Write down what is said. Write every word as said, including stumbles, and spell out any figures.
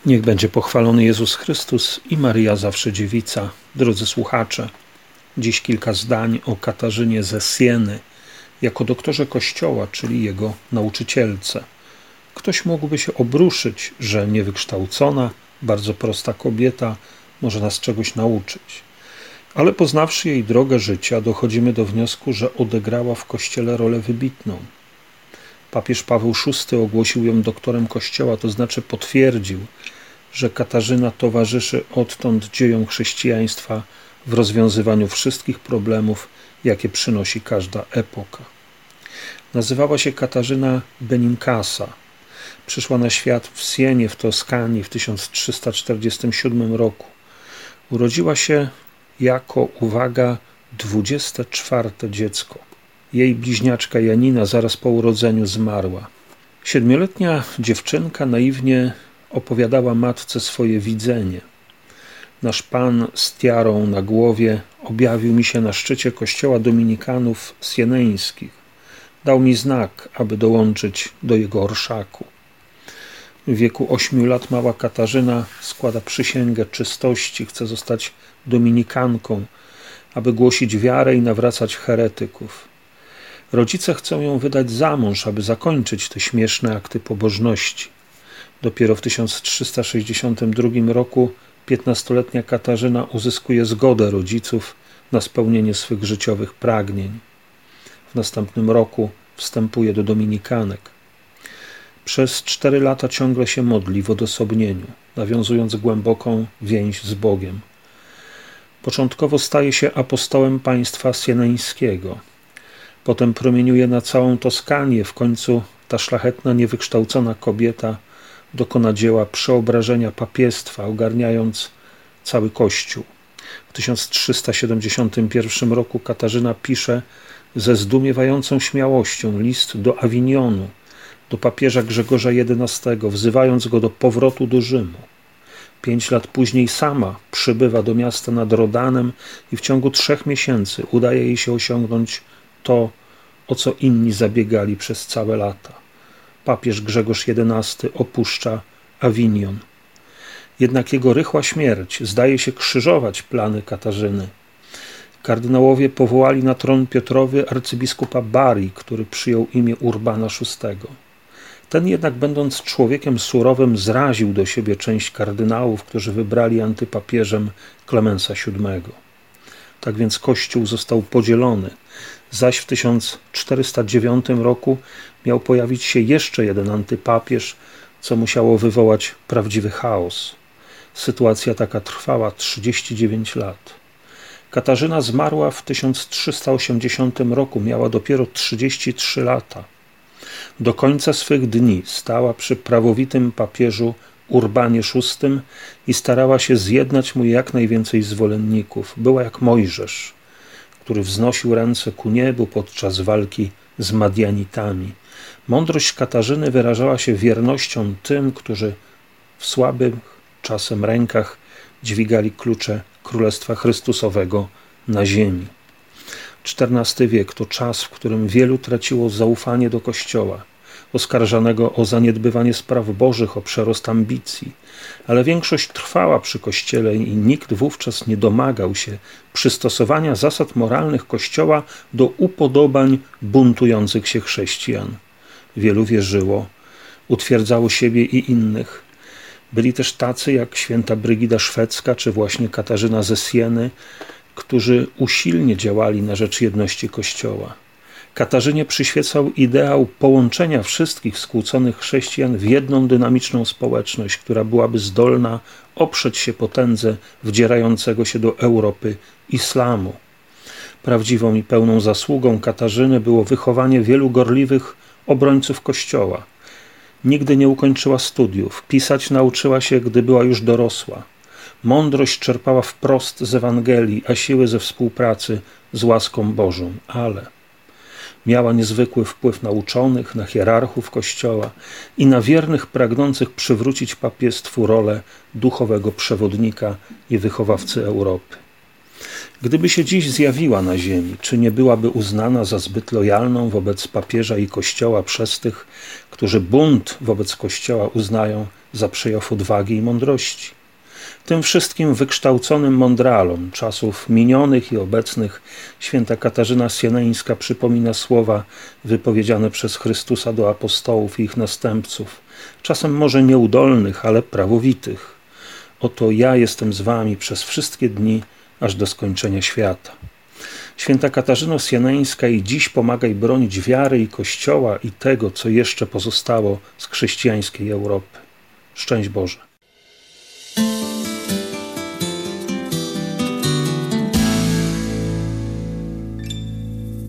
Niech będzie pochwalony Jezus Chrystus i Maryja zawsze dziewica. Drodzy słuchacze, dziś kilka zdań o Katarzynie ze Sieny, jako doktorze Kościoła, czyli jego nauczycielce. Ktoś mógłby się obruszyć, że niewykształcona, bardzo prosta kobieta może nas czegoś nauczyć. Ale poznawszy jej drogę życia, dochodzimy do wniosku, że odegrała w Kościele rolę wybitną. Papież Paweł szósty ogłosił ją doktorem Kościoła, to znaczy potwierdził, że Katarzyna towarzyszy odtąd dziejom chrześcijaństwa w rozwiązywaniu wszystkich problemów, jakie przynosi każda epoka. Nazywała się Katarzyna Benincasa. Przyszła na świat w Sienie w Toskanii w tysiąc trzysta czterdziestym siódmym roku. Urodziła się jako, uwaga, dwudzieste czwarte dziecko. Jej bliźniaczka Janina zaraz po urodzeniu zmarła. Siedmioletnia dziewczynka naiwnie opowiadała matce swoje widzenie. Nasz Pan z tiarą na głowie objawił mi się na szczycie kościoła dominikanów sieneńskich. Dał mi znak, aby dołączyć do jego orszaku. W wieku ośmiu lat mała Katarzyna składa przysięgę czystości, chce zostać dominikanką, aby głosić wiarę i nawracać heretyków. Rodzice chcą ją wydać za mąż, aby zakończyć te śmieszne akty pobożności. Dopiero w tysiąc trzysta sześćdziesiątym drugim roku piętnastoletnia Katarzyna uzyskuje zgodę rodziców na spełnienie swych życiowych pragnień. W następnym roku wstępuje do dominikanek. Przez cztery lata ciągle się modli w odosobnieniu, nawiązując głęboką więź z Bogiem. Początkowo staje się apostołem państwa sieneńskiego. Potem promieniuje na całą Toskanię. W końcu ta szlachetna, niewykształcona kobieta dokona dzieła przeobrażenia papiestwa, ogarniając cały Kościół. W tysiąc trzysta siedemdziesiątym pierwszym roku Katarzyna pisze ze zdumiewającą śmiałością list do Awinionu, do papieża Grzegorza jedenastego, wzywając go do powrotu do Rzymu. Pięć lat później sama przybywa do miasta nad Rodanem i w ciągu trzech miesięcy udaje jej się osiągnąć to, o co inni zabiegali przez całe lata. Papież Grzegorz jedenasty opuszcza Awinion. Jednak jego rychła śmierć zdaje się krzyżować plany Katarzyny. Kardynałowie powołali na tron Piotrowy arcybiskupa Bari, który przyjął imię Urbana szóstego. Ten jednak, będąc człowiekiem surowym, zraził do siebie część kardynałów, którzy wybrali antypapieżem Klemensa siódmego. Tak więc Kościół został podzielony, zaś w tysiąc czterysta dziewiątym roku miał pojawić się jeszcze jeden antypapież, co musiało wywołać prawdziwy chaos. Sytuacja taka trwała trzydzieści dziewięć lat. Katarzyna zmarła w tysiąc trzysta osiemdziesiątym roku, miała dopiero trzydzieści trzy lata. Do końca swych dni stała przy prawowitym papieżu Urbanie szóstym i starała się zjednać mu jak najwięcej zwolenników. Była jak Mojżesz, który wznosił ręce ku niebu podczas walki z Madianitami. Mądrość Katarzyny wyrażała się wiernością tym, którzy w słabych czasem rękach dźwigali klucze Królestwa Chrystusowego na ziemi. czternasty wiek to czas, w którym wielu traciło zaufanie do Kościoła, oskarżanego o zaniedbywanie spraw bożych, o przerost ambicji, ale większość trwała przy Kościele i nikt wówczas nie domagał się przystosowania zasad moralnych Kościoła do upodobań buntujących się chrześcijan. Wielu wierzyło, utwierdzało siebie i innych. Byli też tacy jak święta Brygida Szwedzka czy właśnie Katarzyna ze Sieny, którzy usilnie działali na rzecz jedności Kościoła. Katarzynie przyświecał ideał połączenia wszystkich skłóconych chrześcijan w jedną dynamiczną społeczność, która byłaby zdolna oprzeć się potędze wdzierającego się do Europy islamu. Prawdziwą i pełną zasługą Katarzyny było wychowanie wielu gorliwych obrońców Kościoła. Nigdy nie ukończyła studiów, pisać nauczyła się, gdy była już dorosła. Mądrość czerpała wprost z Ewangelii, a siły ze współpracy z łaską Bożą, ale miała niezwykły wpływ na uczonych, na hierarchów Kościoła i na wiernych pragnących przywrócić papiestwu rolę duchowego przewodnika i wychowawcy Europy. Gdyby się dziś zjawiła na ziemi, czy nie byłaby uznana za zbyt lojalną wobec papieża i Kościoła przez tych, którzy bunt wobec Kościoła uznają za przejaw odwagi i mądrości. Tym wszystkim wykształconym mądralom czasów minionych i obecnych święta Katarzyna Sieneńska przypomina słowa wypowiedziane przez Chrystusa do apostołów i ich następców, czasem może nieudolnych, ale prawowitych. Oto ja jestem z wami przez wszystkie dni, aż do skończenia świata. Święta Katarzyno Sieneńska, i dziś pomagaj bronić wiary i Kościoła i tego, co jeszcze pozostało z chrześcijańskiej Europy. Szczęść Boże.